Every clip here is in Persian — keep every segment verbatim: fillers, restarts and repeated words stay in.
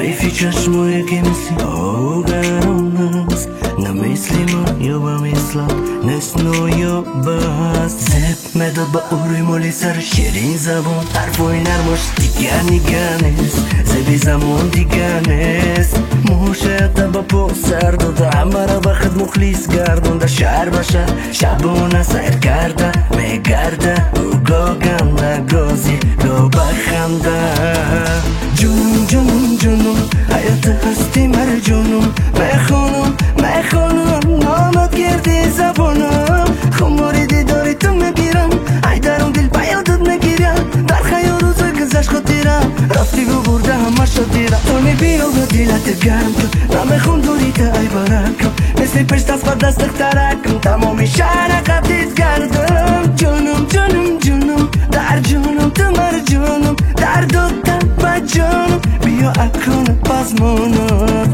ضعیفی چشمایی که مثل آگران است نمیسلی ما یا با مثلا نسنو یا بست زب مداد با اوری مالی سر شیرین زبان حرفای نرماش دیگر نیگر نیست زبی زمان دیگر نیست موشه با پا سر داده همه را وقت مخلیص گردون در شهر باشه شبونه سیر کرده میگرده او گا گنده گازی گا بخنده جنون جنون جنون حیات هستی مر جنون میخونم میخونم نامت گردی زبانم خماری دیداری تو میگیرم ای درون دل بیادت میگیرم در خیال روزای گذشت خاطرم رفتی و برده همه شد دیرم تو میبیا و دیلت گرم کن نمیخون دوری تا ای برکم مثل پشت دست با دست اخترکم تمامی شهر قبلیت کردم جنون جنون جنون در جنون تو مر جنون در دوتم با جنون بیا اکن پزمونم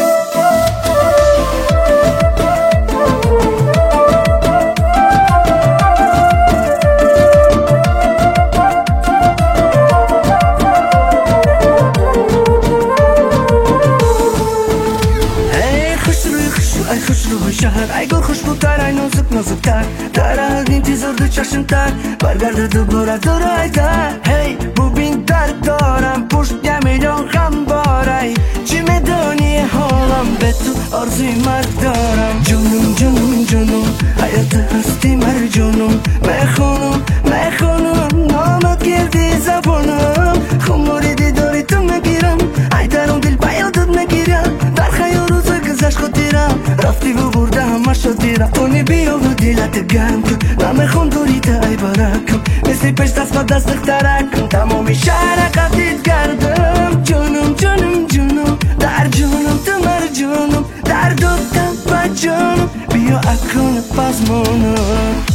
ای خوش روی شهر ای گل خوشبوتر ای نازک نازکتر در هر انتظار دو چشم تر برگرده دوباره دور ای در هی ببین درد دارم پشت یه میلیون غم باره چی میدونی حالم به تو آرزوی مرگ دارم جنون جنون جنون حیات هستی مر جنون میخونم میخونم نامت گردی زبانم خماری دیداری تو میگیرم ای درون دل بیادت میگیرم در خیال روزای گذشت خاطرم رفتی و برده همه شد دیرم تو بیا و دیلت گرم کن نمیخون دوری تا ای برکم مثل پشت دست با دست اخترکم تمامی شهر قبلیت گردم جنون جنون جنون در جنون تو مر جنون در دوتم با جنون بیا اکن پزمونم